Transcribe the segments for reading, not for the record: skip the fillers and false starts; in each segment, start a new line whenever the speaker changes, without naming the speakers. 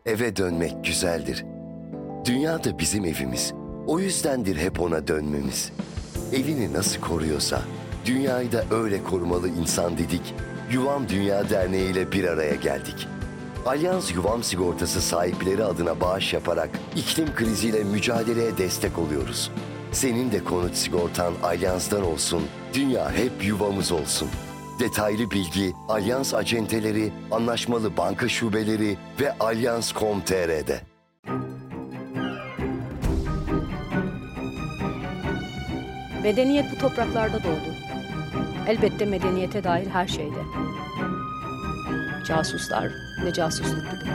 Eve dönmek güzeldir. Dünya da bizim evimiz. O yüzdendir hep ona dönmemiz. Evini nasıl koruyorsa, dünyayı da öyle korumalı insan dedik. Yuvam Dünya Derneği ile bir araya geldik. Alyans Yuvam Sigortası sahipleri adına bağış yaparak iklim kriziyle mücadeleye destek oluyoruz. Senin de konut sigortan Alyans'tan olsun, dünya hep yuvamız olsun. Detaylı bilgi Alyans acenteleri, anlaşmalı banka şubeleri ve alyans.com.tr'de.
Medeniyet bu topraklarda doğdu. Elbette medeniyete dair her şeyde. Casuslar ve casusluk gibi.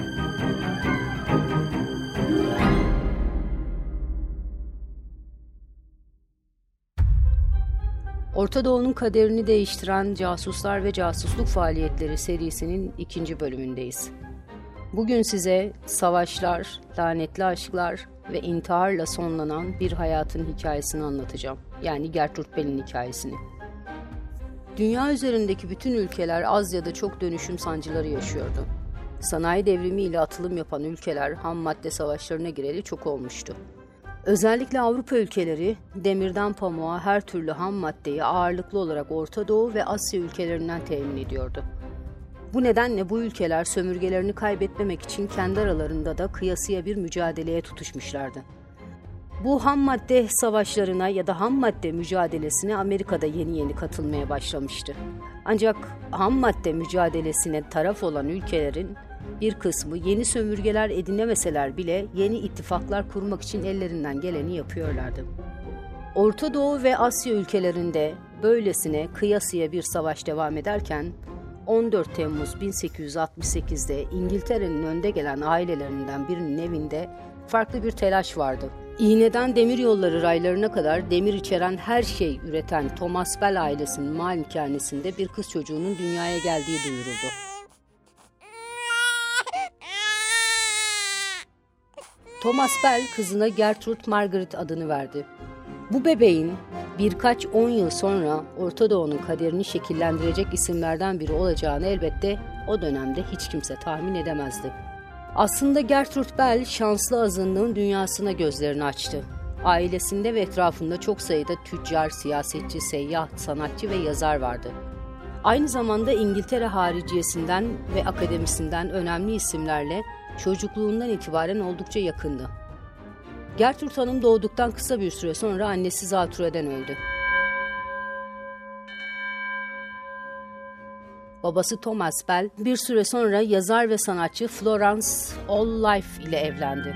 Orta Doğu'nun kaderini değiştiren Casuslar ve Casusluk Faaliyetleri serisinin 2. bölümündeyiz. Bugün size savaşlar, lanetli aşklar ve intiharla sonlanan bir hayatın hikayesini anlatacağım. Yani Gertrude Bell'in hikayesini. Dünya üzerindeki bütün ülkeler az ya da çok dönüşüm sancıları yaşıyordu. Sanayi devrimi ile atılım yapan ülkeler ham madde savaşlarına gireli çok olmuştu. Özellikle Avrupa ülkeleri demirden pamuğa her türlü ham maddeyi ağırlıklı olarak Orta Doğu ve Asya ülkelerinden temin ediyordu. Bu nedenle bu ülkeler sömürgelerini kaybetmemek için kendi aralarında da kıyasıya bir mücadeleye tutuşmuşlardı. Bu ham madde savaşlarına ya da ham madde mücadelesine Amerika'da yeni yeni katılmaya başlamıştı. Ancak ham madde mücadelesine taraf olan ülkelerin bir kısmı yeni sömürgeler edinemeseler bile yeni ittifaklar kurmak için ellerinden geleni yapıyorlardı. Orta Doğu ve Asya ülkelerinde böylesine kıyasıya bir savaş devam ederken 14 Temmuz 1868'de İngiltere'nin önde gelen ailelerinden birinin evinde farklı bir telaş vardı. İğneden demiryolları raylarına kadar demir içeren her şey üreten Thomas Bell ailesinin malikanesinde bir kız çocuğunun dünyaya geldiği duyuruldu. Thomas Bell kızına Gertrude Margaret adını verdi. Bu bebeğin birkaç 10 yıl sonra Orta Doğu'nun kaderini şekillendirecek isimlerden biri olacağını elbette o dönemde hiç kimse tahmin edemezdi. Aslında Gertrude Bell şanslı azınlığın dünyasına gözlerini açtı. Ailesinde ve etrafında çok sayıda tüccar, siyasetçi, seyyah, sanatçı ve yazar vardı. Aynı zamanda İngiltere hariciyesinden ve akademisinden önemli isimlerle çocukluğundan itibaren oldukça yakındı. Gertrude Hanım doğduktan kısa bir süre sonra annesi zatürreden öldü. Babası Thomas Bell bir süre sonra yazar ve sanatçı Florence All-Life ile evlendi.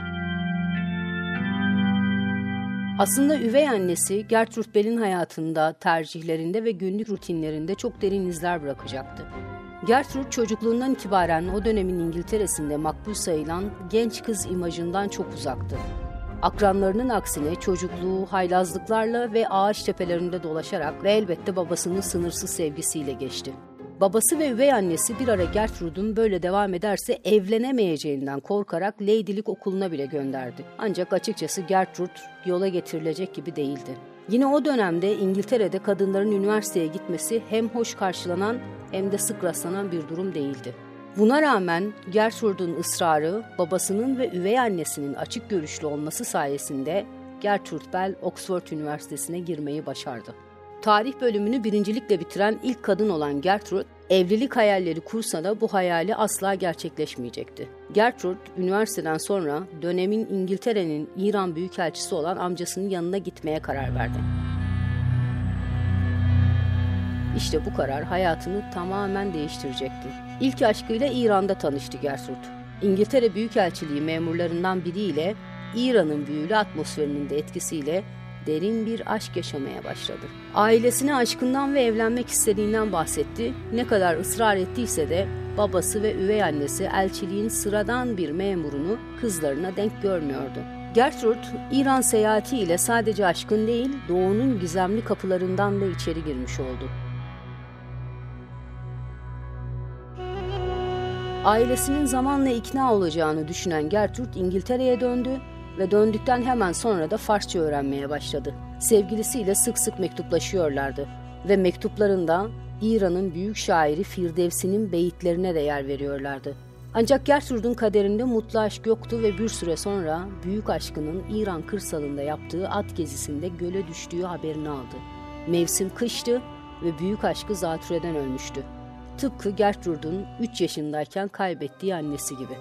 Aslında üvey annesi Gertrude Bell'in hayatında, tercihlerinde ve günlük rutinlerinde çok derin izler bırakacaktı. Gertrude çocukluğundan itibaren o dönemin İngiltere'sinde makbul sayılan genç kız imajından çok uzaktı. Akranlarının aksine çocukluğu haylazlıklarla ve ağaç tepelerinde dolaşarak ve elbette babasının sınırsız sevgisiyle geçti. Babası ve üvey annesi bir ara Gertrude'un böyle devam ederse evlenemeyeceğinden korkarak Lady'lik okuluna bile gönderdi. Ancak açıkçası Gertrude yola getirilecek gibi değildi. Yine o dönemde İngiltere'de kadınların üniversiteye gitmesi hem hoş karşılanan hem de sık rastlanan bir durum değildi. Buna rağmen Gertrude'un ısrarı, babasının ve üvey annesinin açık görüşlü olması sayesinde Gertrude Bell Oxford Üniversitesi'ne girmeyi başardı. Tarih bölümünü birincilikle bitiren ilk kadın olan Gertrude, evlilik hayalleri kursa da bu hayali asla gerçekleşmeyecekti. Gertrude, üniversiteden sonra dönemin İngiltere'nin İran Büyükelçisi olan amcasının yanına gitmeye karar verdi. İşte bu karar hayatını tamamen değiştirecekti. İlk aşkıyla İran'da tanıştı Gertrude. İngiltere Büyükelçiliği memurlarından biriyle İran'ın büyülü atmosferinin de etkisiyle derin bir aşk yaşamaya başladı. Ailesine aşkından ve evlenmek istediğinden bahsetti. Ne kadar ısrar ettiyse de babası ve üvey annesi elçiliğin sıradan bir memurunu kızlarına denk görmüyordu. Gertrude, İran seyahati ile sadece aşkın değil, doğunun gizemli kapılarından da içeri girmiş oldu. Ailesinin zamanla ikna olacağını düşünen Gertrude İngiltere'ye döndü ve döndükten hemen sonra da Farsça öğrenmeye başladı. Sevgilisiyle sık sık mektuplaşıyorlardı ve mektuplarında İran'ın büyük şairi Firdevsi'nin beyitlerine de yer veriyorlardı. Ancak Gertrud'un kaderinde mutlu aşk yoktu ve bir süre sonra büyük aşkının İran kırsalında yaptığı at gezisinde göle düştüğü haberini aldı. Mevsim kıştı ve büyük aşkı zatürreden ölmüştü. Tıpkı Gertrud'un 3 yaşındayken kaybettiği annesi gibi.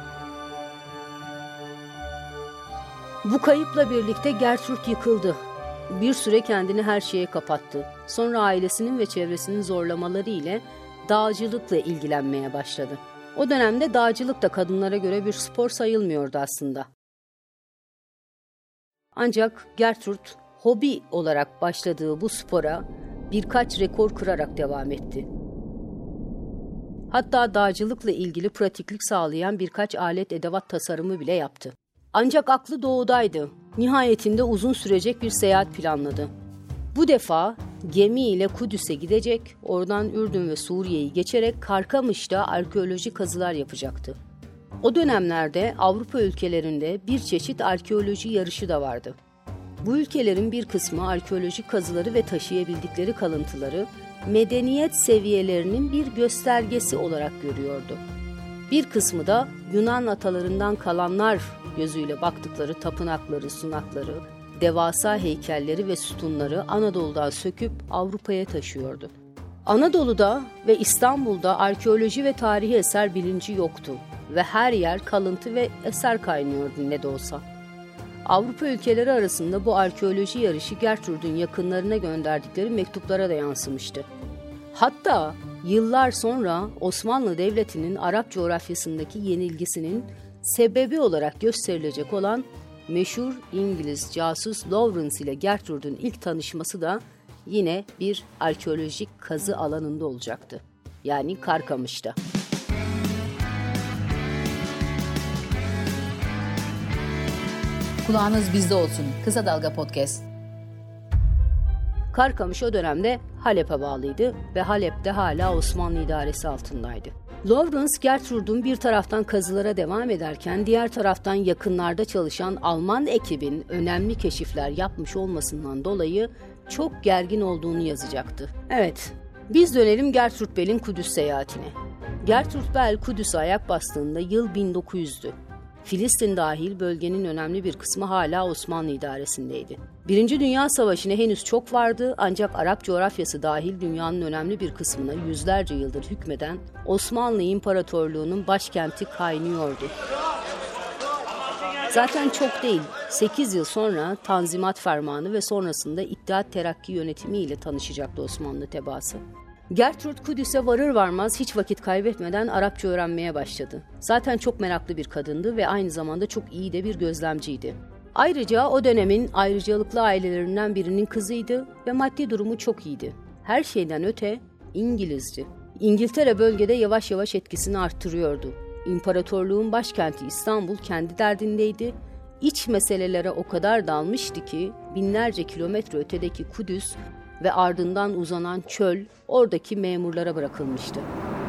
Bu kayıpla birlikte Gertrud yıkıldı. Bir süre kendini her şeye kapattı. Sonra ailesinin ve çevresinin zorlamaları ile dağcılıkla ilgilenmeye başladı. O dönemde dağcılık da kadınlara göre bir spor sayılmıyordu aslında. Ancak Gertrud hobi olarak başladığı bu spora birkaç rekor kırarak devam etti. Hatta dağcılıkla ilgili pratiklik sağlayan birkaç alet edevat tasarımı bile yaptı. Ancak aklı doğudaydı. Nihayetinde uzun sürecek bir seyahat planladı. Bu defa gemiyle Kudüs'e gidecek, oradan Ürdün ve Suriye'yi geçerek Karkamış'ta arkeolojik kazılar yapacaktı. O dönemlerde Avrupa ülkelerinde bir çeşit arkeoloji yarışı da vardı. Bu ülkelerin bir kısmı arkeolojik kazıları ve taşıyabildikleri kalıntıları medeniyet seviyelerinin bir göstergesi olarak görüyordu. Bir kısmı da Yunan atalarından kalanlar gözüyle baktıkları tapınakları, sunakları, devasa heykelleri ve sütunları Anadolu'dan söküp Avrupa'ya taşıyordu. Anadolu'da ve İstanbul'da arkeoloji ve tarihi eser bilinci yoktu ve her yer kalıntı ve eser kaynıyordu ne de olsa. Avrupa ülkeleri arasında bu arkeoloji yarışı Gertrud'un yakınlarına gönderdikleri mektuplara da yansımıştı. Hatta yıllar sonra Osmanlı Devleti'nin Arap coğrafyasındaki yenilgisinin sebebi olarak gösterilecek olan meşhur İngiliz casus Lawrence ile Gertrud'un ilk tanışması da yine bir arkeolojik kazı alanında olacaktı. Yani Karkamış'ta.
Kulağınız bizde olsun. Kısa Dalga Podcast.
Karkamış o dönemde Halep'e bağlıydı ve Halep'te hala Osmanlı idaresi altındaydı. Lawrence, Gertrud'un bir taraftan kazılara devam ederken diğer taraftan yakınlarda çalışan Alman ekibin önemli keşifler yapmış olmasından dolayı çok gergin olduğunu yazacaktı. Evet, biz dönelim Gertrud Bell'in Kudüs seyahatine. Gertrud Bell Kudüs'e ayak bastığında yıl 1900'dü. Filistin dahil bölgenin önemli bir kısmı hala Osmanlı idaresindeydi. Birinci Dünya Savaşı'na henüz çok vardı ancak Arap coğrafyası dahil dünyanın önemli bir kısmına yüzlerce yıldır hükmeden Osmanlı İmparatorluğu'nun başkenti kaynıyordu. Zaten çok değil, 8 yıl sonra Tanzimat Fermanı ve sonrasında İttihat Terakki yönetimi ile tanışacaktı Osmanlı tebaası. Gertrud Kudüs'e varır varmaz hiç vakit kaybetmeden Arapça öğrenmeye başladı. Zaten çok meraklı bir kadındı ve aynı zamanda çok iyi de bir gözlemciydi. Ayrıca o dönemin ayrıcalıklı ailelerinden birinin kızıydı ve maddi durumu çok iyiydi. Her şeyden öte İngilizdi. İngiltere bölgede yavaş yavaş etkisini arttırıyordu. İmparatorluğun başkenti İstanbul kendi derdindeydi. İç meselelere o kadar dalmıştı ki binlerce kilometre ötedeki Kudüs ve ardından uzanan çöl oradaki memurlara bırakılmıştı.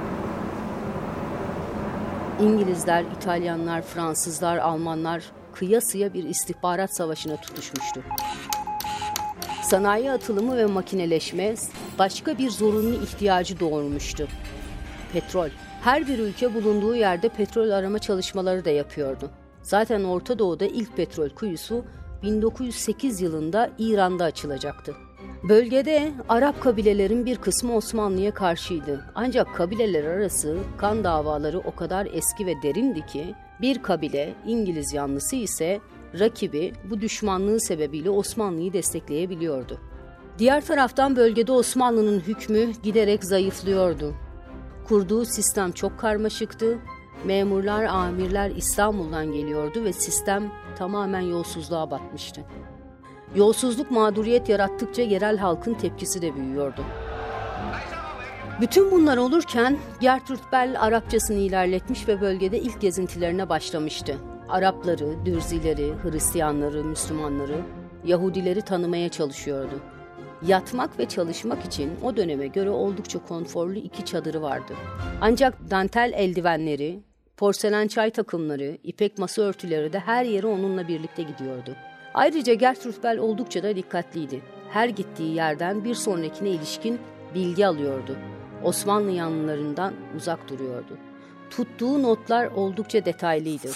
İngilizler, İtalyanlar, Fransızlar, Almanlar kıyasıya bir istihbarat savaşına tutuşmuştu. Sanayi atılımı ve makineleşme başka bir zorunlu ihtiyacı doğurmuştu. Petrol. Her bir ülke bulunduğu yerde petrol arama çalışmaları da yapıyordu. Zaten Orta Doğu'da ilk petrol kuyusu 1908 yılında İran'da açılacaktı. Bölgede Arap kabilelerin bir kısmı Osmanlı'ya karşıydı. Ancak kabileler arası kan davaları o kadar eski ve derindi ki bir kabile, İngiliz yanlısı ise rakibi bu düşmanlığı sebebiyle Osmanlı'yı destekleyebiliyordu. Diğer taraftan bölgede Osmanlı'nın hükmü giderek zayıflıyordu. Kurduğu sistem çok karmaşıktı. Memurlar, amirler İstanbul'dan geliyordu ve sistem tamamen yolsuzluğa batmıştı. Yolsuzluk mağduriyet yarattıkça yerel halkın tepkisi de büyüyordu. Bütün bunlar olurken Gertrud Bell Arapçasını ilerletmiş ve bölgede ilk gezintilerine başlamıştı. Arapları, Dürzileri, Hristiyanları, Müslümanları, Yahudileri tanımaya çalışıyordu. Yatmak ve çalışmak için o döneme göre oldukça konforlu 2 çadırı vardı. Ancak dantel eldivenleri, porselen çay takımları, ipek masa örtüleri de her yere onunla birlikte gidiyordu. Ayrıca Gertrud Bell oldukça da dikkatliydi. Her gittiği yerden bir sonrakine ilişkin bilgi alıyordu. Osmanlı yanlılarından uzak duruyordu. Tuttuğu notlar oldukça detaylıydı.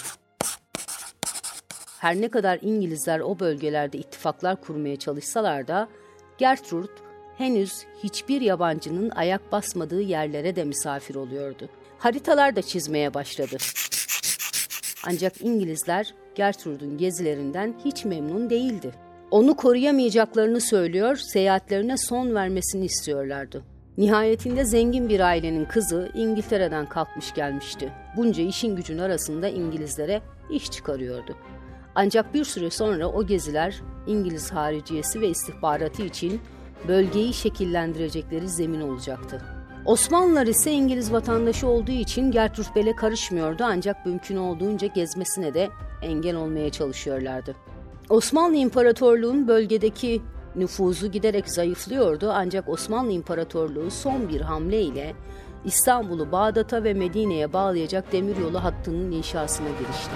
Her ne kadar İngilizler o bölgelerde ittifaklar kurmaya çalışsalar da Gertrude henüz hiçbir yabancının ayak basmadığı yerlere de misafir oluyordu. Haritalar da çizmeye başladı. Ancak İngilizler Gertrude'un gezilerinden hiç memnun değildi. Onu koruyamayacaklarını söylüyor, seyahatlerine son vermesini istiyorlardı. Nihayetinde zengin bir ailenin kızı İngiltere'den kalkmış gelmişti. Bunca işin gücün arasında İngilizlere iş çıkarıyordu. Ancak bir süre sonra o geziler İngiliz hariciyesi ve istihbaratı için bölgeyi şekillendirecekleri zemin olacaktı. Osmanlılar ise İngiliz vatandaşı olduğu için Gertrude Bell'e karışmıyordu ancak mümkün olduğunca gezmesine de engel olmaya çalışıyorlardı. Osmanlı İmparatorluğu'nun bölgedeki nüfuzu giderek zayıflıyordu ancak Osmanlı İmparatorluğu son bir hamle ile İstanbul'u Bağdat'a ve Medine'ye bağlayacak demiryolu hattının inşasına girişti.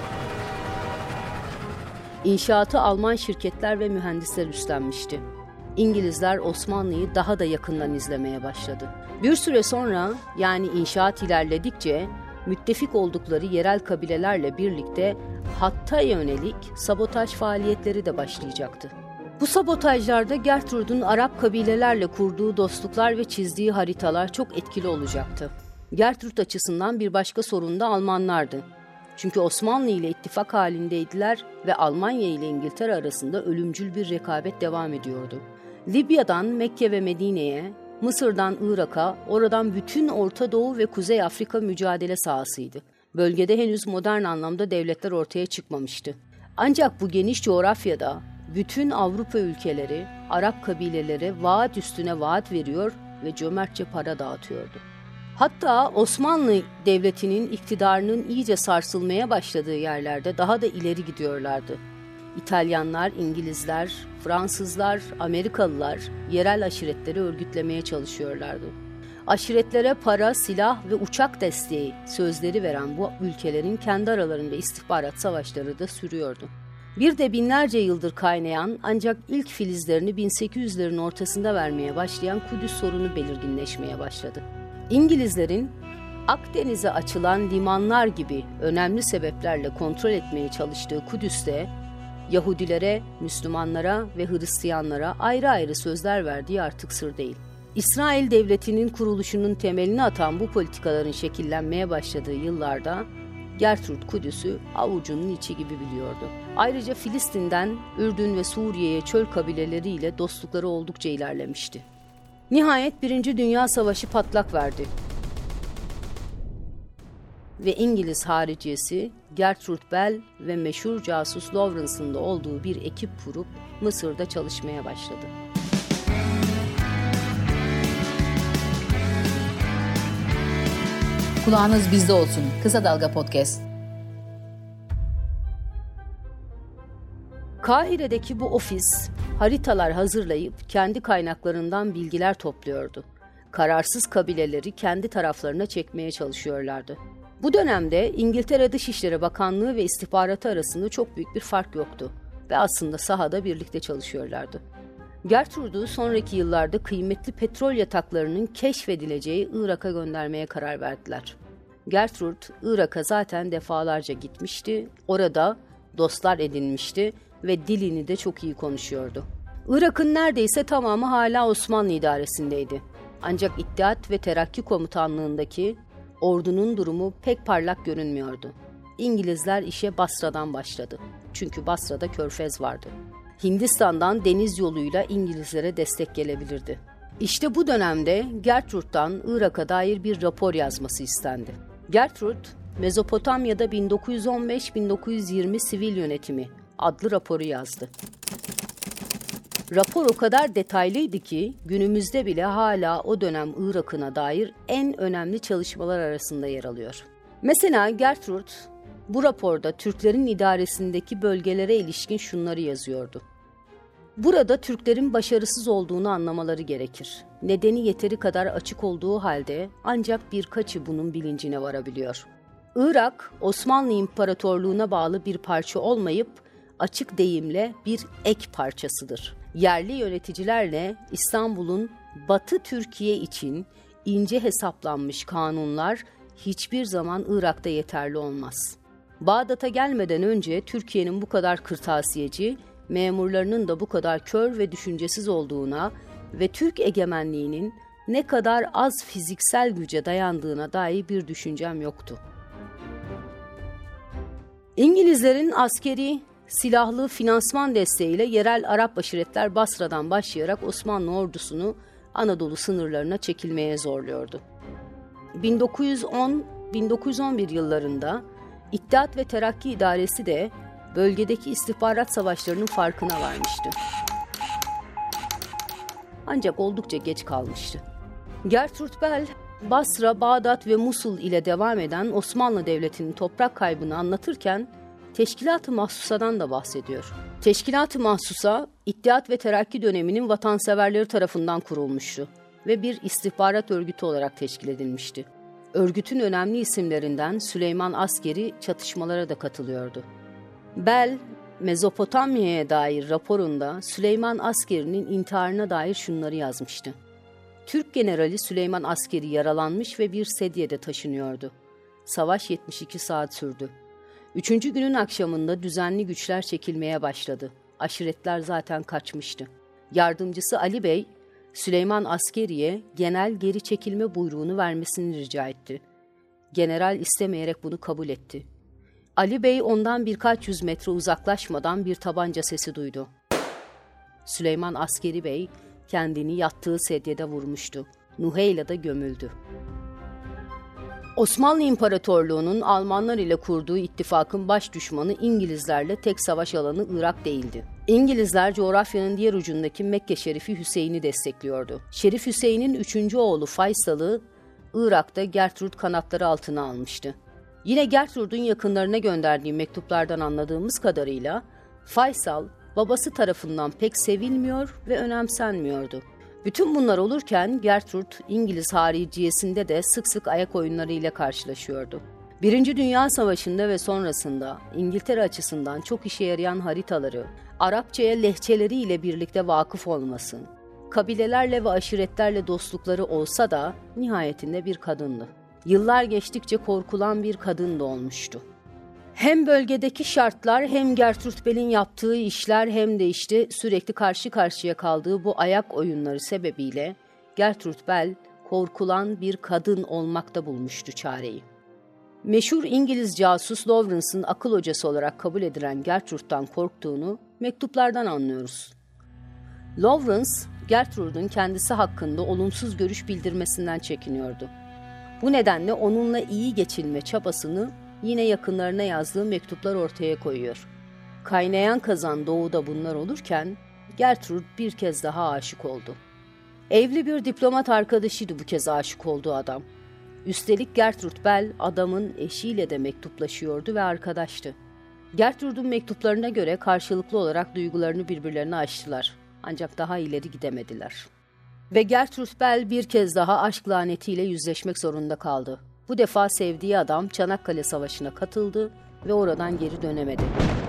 İnşaatı Alman şirketler ve mühendisler üstlenmişti. İngilizler Osmanlı'yı daha da yakından izlemeye başladı. Bir süre sonra, yani inşaat ilerledikçe müttefik oldukları yerel kabilelerle birlikte hatta yönelik sabotaj faaliyetleri de başlayacaktı. Bu sabotajlarda Gertrude'un Arap kabilelerle kurduğu dostluklar ve çizdiği haritalar çok etkili olacaktı. Gertrude açısından bir başka sorun da Almanlardı. Çünkü Osmanlı ile ittifak halindeydiler ve Almanya ile İngiltere arasında ölümcül bir rekabet devam ediyordu. Libya'dan Mekke ve Medine'ye, Mısır'dan Irak'a, oradan bütün Orta Doğu ve Kuzey Afrika mücadele sahasıydı. Bölgede henüz modern anlamda devletler ortaya çıkmamıştı. Ancak bu geniş coğrafyada bütün Avrupa ülkeleri Arap kabilelere vaat üstüne vaat veriyor ve cömertçe para dağıtıyordu. Hatta Osmanlı Devleti'nin iktidarının iyice sarsılmaya başladığı yerlerde daha da ileri gidiyorlardı. İtalyanlar, İngilizler, Fransızlar, Amerikalılar yerel aşiretleri örgütlemeye çalışıyorlardı. Aşiretlere para, silah ve uçak desteği sözleri veren bu ülkelerin kendi aralarında istihbarat savaşları da sürüyordu. Bir de binlerce yıldır kaynayan ancak ilk filizlerini 1800'lerin ortasında vermeye başlayan Kudüs sorunu belirginleşmeye başladı. İngilizlerin Akdeniz'e açılan limanlar gibi önemli sebeplerle kontrol etmeye çalıştığı Kudüs'te Yahudilere, Müslümanlara ve Hristiyanlara ayrı ayrı sözler verdiği artık sır değil. İsrail Devleti'nin kuruluşunun temelini atan bu politikaların şekillenmeye başladığı yıllarda Gertrude Kudüs'ü avucunun içi gibi biliyordu. Ayrıca Filistin'den Ürdün ve Suriye'ye çöl kabileleriyle dostlukları oldukça ilerlemişti. Nihayet 1. Dünya Savaşı patlak verdi. Ve İngiliz hariciyesi Gertrude Bell ve meşhur casus Lawrence'ın da olduğu bir ekip kurup Mısır'da çalışmaya başladı.
Kulağınız bizde olsun. Kısa Dalga Podcast.
Kahire'deki bu ofis haritalar hazırlayıp kendi kaynaklarından bilgiler topluyordu. Kararsız kabileleri kendi taraflarına çekmeye çalışıyorlardı. Bu dönemde İngiltere Dışişleri Bakanlığı ve istihbaratı arasında çok büyük bir fark yoktu ve aslında sahada birlikte çalışıyorlardı. Gertrude'u sonraki yıllarda kıymetli petrol yataklarının keşfedileceği Irak'a göndermeye karar verdiler. Gertrude, Irak'a zaten defalarca gitmişti, orada dostlar edinmişti ve dilini de çok iyi konuşuyordu. Irak'ın neredeyse tamamı hala Osmanlı idaresindeydi. Ancak İttihat ve Terakki Komutanlığındaki ordunun durumu pek parlak görünmüyordu. İngilizler işe Basra'dan başladı. Çünkü Basra'da körfez vardı. Hindistan'dan deniz yoluyla İngilizlere destek gelebilirdi. İşte bu dönemde Gertrude'dan Irak'a dair bir rapor yazması istendi. Gertrude, Mezopotamya'da 1915-1920 sivil yönetimi adlı raporu yazdı. Rapor o kadar detaylıydı ki günümüzde bile hala o dönem Irak'ına dair en önemli çalışmalar arasında yer alıyor. Mesela Gertrude bu raporda Türklerin idaresindeki bölgelere ilişkin şunları yazıyordu. Burada Türklerin başarısız olduğunu anlamaları gerekir. Nedeni yeteri kadar açık olduğu halde ancak birkaçı bunun bilincine varabiliyor. Irak, Osmanlı İmparatorluğu'na bağlı bir parça olmayıp açık deyimle bir ek parçasıdır. Yerli yöneticilerle İstanbul'un Batı Türkiye için ince hesaplanmış kanunlar, hiçbir zaman Irak'ta yeterli olmaz. Bağdat'a gelmeden önce Türkiye'nin bu kadar kırtasiyeci, memurlarının da bu kadar kör ve düşüncesiz olduğuna ve Türk egemenliğinin ne kadar az fiziksel güce dayandığına dair bir düşüncem yoktu. İngilizlerin askeri, silahlı finansman desteğiyle yerel Arap aşiretler Basra'dan başlayarak Osmanlı ordusunu Anadolu sınırlarına çekilmeye zorluyordu. 1910-1911 yıllarında İttihat ve Terakki İdaresi de bölgedeki istihbarat savaşlarının farkına varmıştı. Ancak oldukça geç kalmıştı. Gertrud Bell, Basra, Bağdat ve Musul ile devam eden Osmanlı Devleti'nin toprak kaybını anlatırken Teşkilat-ı Mahsusa'dan da bahsediyor. Teşkilat-ı Mahsusa, İttihat ve Terakki döneminin vatanseverleri tarafından kurulmuştu ve bir istihbarat örgütü olarak teşkil edilmişti. Örgütün önemli isimlerinden Süleyman Askeri çatışmalara da katılıyordu. Bell, Mezopotamya'ya dair raporunda Süleyman Askeri'nin intiharına dair şunları yazmıştı. Türk generali Süleyman Askeri yaralanmış ve bir sedyede taşınıyordu. Savaş 72 saat sürdü. 3. günün akşamında düzenli güçler çekilmeye başladı. Aşiretler zaten kaçmıştı. Yardımcısı Ali Bey, Süleyman Askeri'ye genel geri çekilme buyruğunu vermesini rica etti. General istemeyerek bunu kabul etti. Ali Bey ondan birkaç yüz metre uzaklaşmadan bir tabanca sesi duydu. Süleyman Askeri Bey kendini yattığı sedyede vurmuştu. Nuheyla'da gömüldü. Osmanlı İmparatorluğu'nun Almanlar ile kurduğu ittifakın baş düşmanı İngilizlerle tek savaş alanı Irak değildi. İngilizler coğrafyanın diğer ucundaki Mekke Şerifi Hüseyin'i destekliyordu. Şerif Hüseyin'in 3. oğlu Faysal'ı Irak'ta Gertrud kanatları altına almıştı. Yine Gertrud'un yakınlarına gönderdiği mektuplardan anladığımız kadarıyla Faysal babası tarafından pek sevilmiyor ve önemsenmiyordu. Bütün bunlar olurken Gertrud İngiliz hariciyesinde de sık sık ayak oyunlarıyla karşılaşıyordu. 1. Dünya Savaşı'nda ve sonrasında İngiltere açısından çok işe yarayan haritaları, Arapçaya lehçeleriyle birlikte vakıf olması, kabilelerle ve aşiretlerle dostlukları olsa da nihayetinde bir kadındı. Yıllar geçtikçe korkulan bir kadın da olmuştu. Hem bölgedeki şartlar hem Gertrud Bell'in yaptığı işler hem de işte sürekli karşı karşıya kaldığı bu ayak oyunları sebebiyle Gertrud Bell korkulan bir kadın olmakta bulmuştu çareyi. Meşhur İngiliz casus Lawrence'ın akıl hocası olarak kabul edilen Gertrud'dan korktuğunu mektuplardan anlıyoruz. Lawrence, Gertrud'un kendisi hakkında olumsuz görüş bildirmesinden çekiniyordu. Bu nedenle onunla iyi geçinme çabasını yine yakınlarına yazdığı mektuplar ortaya koyuyor. Kaynayan kazan doğuda bunlar olurken Gertrud bir kez daha aşık oldu. Evli bir diplomat arkadaşıydı bu kez aşık olduğu adam. Üstelik Gertrud Bell adamın eşiyle de mektuplaşıyordu ve arkadaştı. Gertrud'un mektuplarına göre karşılıklı olarak duygularını birbirlerine aştılar. Ancak daha ileri gidemediler. Ve Gertrud Bell bir kez daha aşk lanetiyle yüzleşmek zorunda kaldı. Bu defa sevdiği adam Çanakkale Savaşı'na katıldı ve oradan geri dönemedi.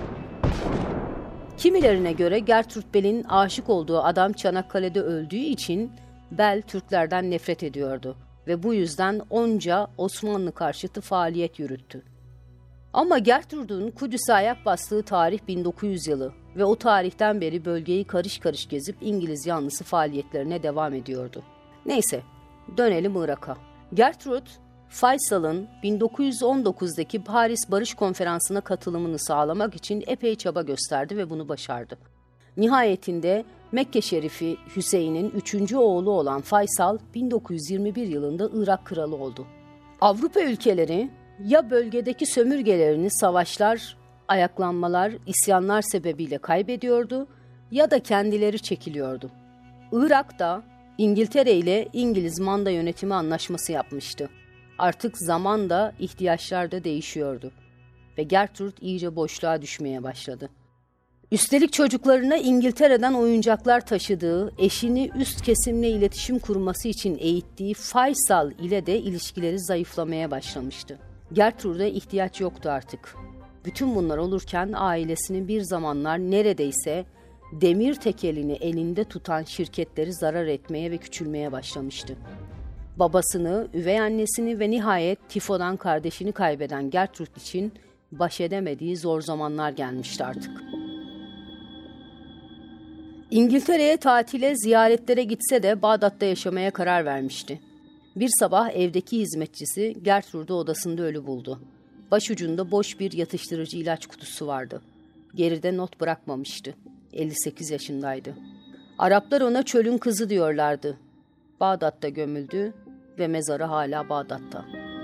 Kimilerine göre Gertrud Bell'in aşık olduğu adam Çanakkale'de öldüğü için Bell Türklerden nefret ediyordu ve bu yüzden onca Osmanlı karşıtı faaliyet yürüttü. Ama Gertrud'un Kudüs'e ayak bastığı tarih 1900 yılı ve o tarihten beri bölgeyi karış karış gezip İngiliz yanlısı faaliyetlerine devam ediyordu. Neyse, dönelim Irak'a. Gertrud, Faysal'ın 1919'daki Paris Barış Konferansı'na katılımını sağlamak için epey çaba gösterdi ve bunu başardı. Nihayetinde Mekke Şerifi Hüseyin'in 3. oğlu olan Faysal 1921 yılında Irak kralı oldu. Avrupa ülkeleri ya bölgedeki sömürgelerini savaşlar, ayaklanmalar, isyanlar sebebiyle kaybediyordu ya da kendileri çekiliyordu. Irak'ta İngiltere ile İngiliz manda yönetimi anlaşması yapmıştı. Artık zaman da ihtiyaçlar da değişiyordu ve Gertrud iyice boşluğa düşmeye başladı. Üstelik çocuklarına İngiltere'den oyuncaklar taşıdığı, eşini üst kesimle iletişim kurması için eğittiği Faysal ile de ilişkileri zayıflamaya başlamıştı. Gertrud'a ihtiyaç yoktu artık. Bütün bunlar olurken ailesinin bir zamanlar neredeyse demir tekelini elinde tutan şirketleri zarar etmeye ve küçülmeye başlamıştı. Babasını, üvey annesini ve nihayet tifodan kardeşini kaybeden Gertrude için baş edemediği zor zamanlar gelmişti artık. İngiltere'ye tatile, ziyaretlere gitse de Bağdat'ta yaşamaya karar vermişti. Bir sabah evdeki hizmetçisi Gertrude'u odasında ölü buldu. Başucunda boş bir yatıştırıcı ilaç kutusu vardı. Geride not bırakmamıştı. 58 yaşındaydı. Araplar ona çölün kızı diyorlardı. Bağdat'ta gömüldü ve mezarı hala Bağdat'ta.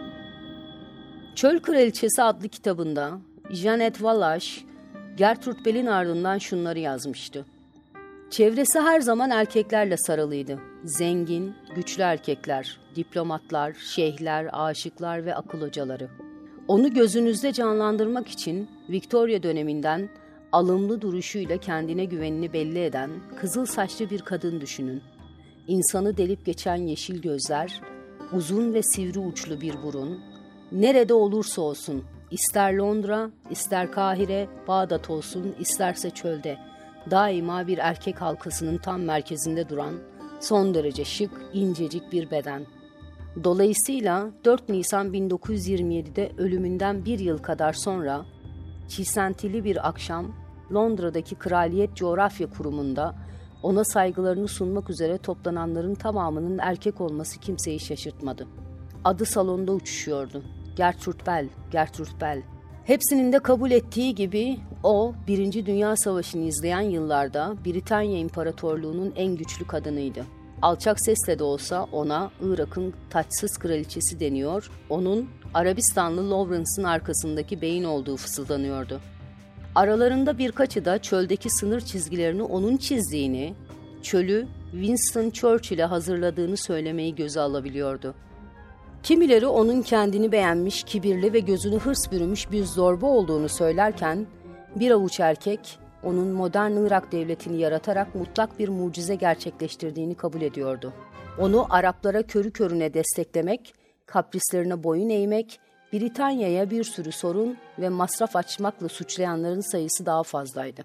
Çöl Kraliçesi adlı kitabında Janet Wallace, Gertrude Bell'in ardından şunları yazmıştı. Çevresi her zaman erkeklerle sarılıydı. Zengin, güçlü erkekler, diplomatlar, şeyhler, aşıklar ve akıl hocaları. Onu gözünüzde canlandırmak için Victoria döneminden alımlı duruşuyla kendine güvenini belli eden kızıl saçlı bir kadın düşünün. İnsanı delip geçen yeşil gözler, uzun ve sivri uçlu bir burun, nerede olursa olsun, ister Londra, ister Kahire, Bağdat olsun, isterse çölde, daima bir erkek halkasının tam merkezinde duran, son derece şık, incecik bir beden. Dolayısıyla 4 Nisan 1927'de ölümünden bir yıl kadar sonra, çisentili bir akşam, Londra'daki Kraliyet Coğrafya Kurumu'nda ona saygılarını sunmak üzere toplananların tamamının erkek olması kimseyi şaşırtmadı. Adı salonda uçuşuyordu. Gertrude Bell, Gertrude Bell. Hepsinin de kabul ettiği gibi o, 1. Dünya Savaşı'nı izleyen yıllarda Britanya İmparatorluğu'nun en güçlü kadınıydı. Alçak sesle de olsa ona Irak'ın taçsız kraliçesi deniyor, onun Arabistanlı Lawrence'ın arkasındaki beyin olduğu fısıldanıyordu. Aralarında birkaçı da çöldeki sınır çizgilerini onun çizdiğini, çölü Winston Churchill'e hazırladığını söylemeyi göze alabiliyordu. Kimileri onun kendini beğenmiş, kibirli ve gözünü hırs bürümüş bir zorba olduğunu söylerken, bir avuç erkek onun modern Irak devletini yaratarak mutlak bir mucize gerçekleştirdiğini kabul ediyordu. Onu Araplara körü körüne desteklemek, kaprislerine boyun eğmek, Britanya'ya bir sürü sorun ve masraf açmakla suçlayanların sayısı daha fazlaydı.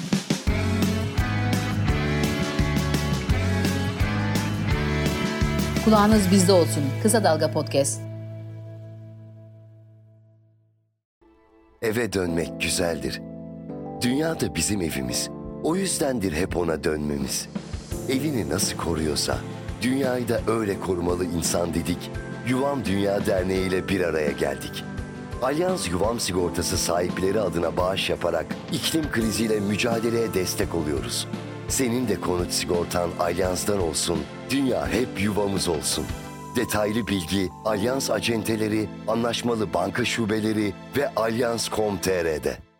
Kulağınız bizde olsun. Kısa Dalga Podcast.
Eve dönmek güzeldir. Dünya da bizim evimiz. O yüzdendir hep ona dönmemiz. Evini nasıl koruyorsa, dünyayı da öyle korumalı insan dedik. Yuvam Dünya Derneği ile bir araya geldik. Alyans Yuvam Sigortası sahipleri adına bağış yaparak iklim kriziyle mücadeleye destek oluyoruz. Senin de konut sigortan Alyans'tan olsun, dünya hep yuvamız olsun. Detaylı bilgi Alyans acenteleri, anlaşmalı banka şubeleri ve Alyans.com.tr'de.